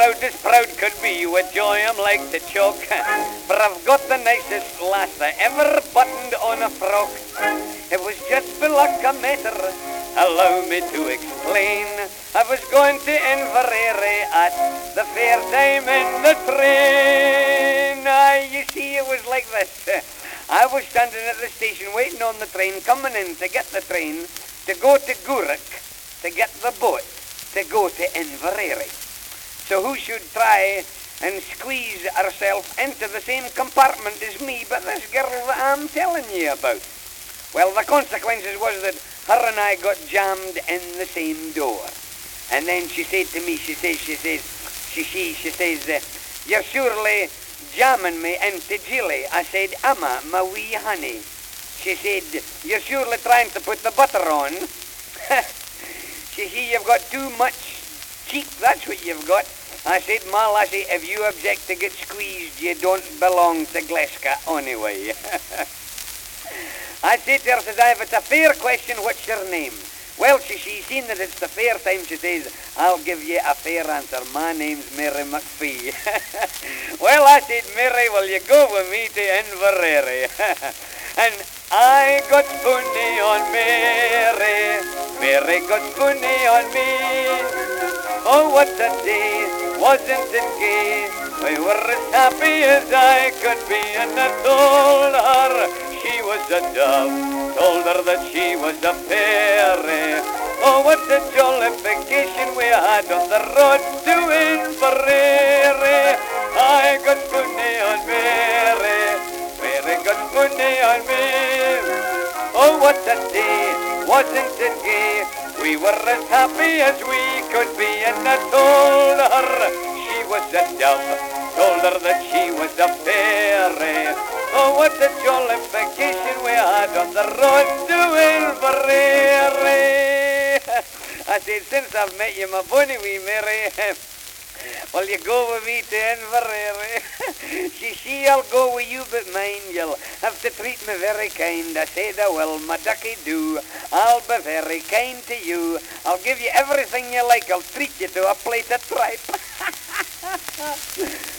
as proud could be. With joy I'm like to choke, for I've got the nicest lass that ever buttoned on a frock. It was just for luck I met her, allow me to explain. I was going to Inverary at the fair time in the train. You see, it was like this. I was standing at the station waiting on the train, coming in to get the train, to go to Gourock, to get the boat, to go to Inverary. So who should try and squeeze herself into the same compartment as me but this girl that I'm telling you about? Well, the consequences was that her and I got jammed in the same door. And then she said to me, she says, you're surely jamming me into jelly. I said, Emma, my wee honey. She said, you're surely trying to put the butter on. She said, you've got too much cheek, that's what you've got. I said, my lassie, if you object to get squeezed, you don't belong to Glasgow anyway. I said to her, says I, if it's a fair question, what's your name? Well, she's seen that it's the fair time, she says, I'll give you a fair answer. My name's Mary McPhee. Well, I said, Mary, will you go with me to Inverary? And I got spoony on Mary, Mary got spoony on me. Oh, what a day, wasn't it gay? We were as happy as I could be, and I told her she was a dove, told her that she was a fairy. Oh, what a jolly vacation we had on the road to Inverary. I got spoony on Mary, Mary got spoony on me. Oh, what a day, wasn't it gay? We were as happy as we could be, and I told her she was a dove, told her that she was a fairy. Oh, what a jolly vacation we had on the road to Inverary. I said, since I've met you, my bonny wee Mary, will you go with me to Inverary? She, I'll go with you, but mind, you'll have to treat me very kind. I said I will, my ducky do. I'll be very kind to you. I'll give you everything you like. I'll treat you to a plate of tripe.